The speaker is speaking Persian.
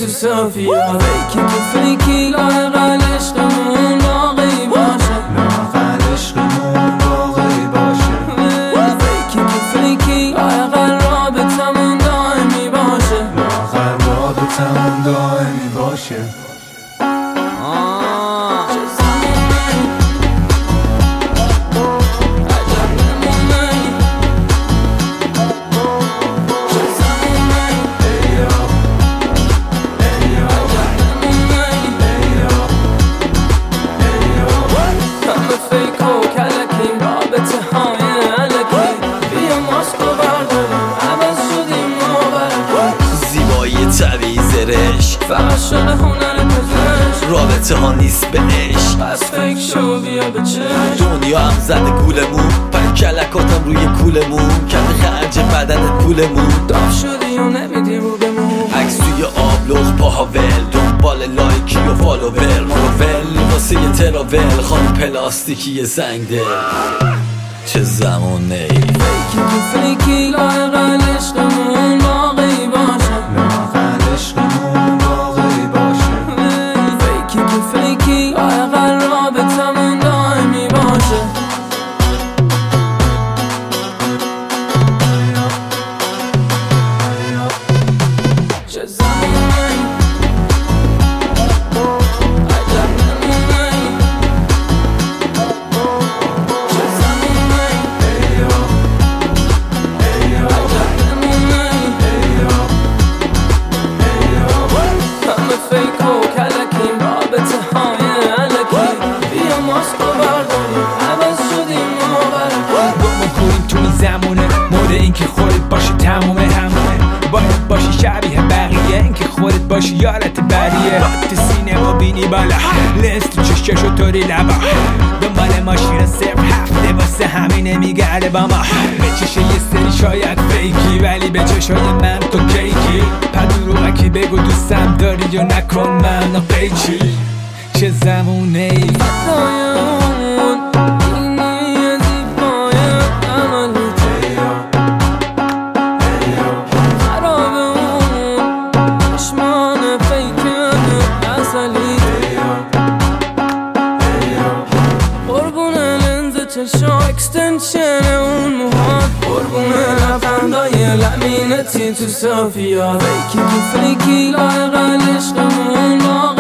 صافیا فیکی که فیکی لااقل عشقمون باقی باشه لااقل عشقمون باقی باشه فیکی که فیکی لااقل رابطمون دائمی باشه لااقل رابطمون دائمی باشه طبیعی زرش فقط شده هنر پزشک رابطه ها نیست به عشق پس فکر شو بیا به چشم دنیا هم زده گولمون پر کلکاتم روی کولمون کرده خرج بدنت پولمون داف شدی و نمیدی رو بمون عکس توی آبلغ پاهاول دنبال لایکی و فالوور مروول واسه یه تراول خانم پلاستیکی زنگ دل چه زمونه ای فیکی که فیکی لااقل عشقمون باقی باشه لااقل عشقمون باقی باشه فیکی که فیکی لااقل رابطمون دائمی باشه چه زمونه عجب نمونه چه زمونه همه فیک و کلکیم رابطه های علکی بیا ماسک و برداریم عوض شدیم ما برکی دومو کنیم تو این زمونه مورد این که خودت باشی تمومه همونه باید باشی شبیه بقیه این که خودت باشی یارت بریه تو سینما بینی بالا لنز تو چششو طوری لبا دنبال ماشین صرف هفته واسه همینه میگرده با ما به چشه یه سری شاید فیکی ولی به چشای من تو کیکی پدروغکی بگو دوستم داری یا نکن من قیچی چه زمونه ای دایمون اینی زیبای عملی خرابه اون چشمان فیکن اصلی قربون لنز چشا اکستنشن اون موهات قربون لبخندای لمینتی تو صافیا فیکی که فیکی لااقل عشقمون باقی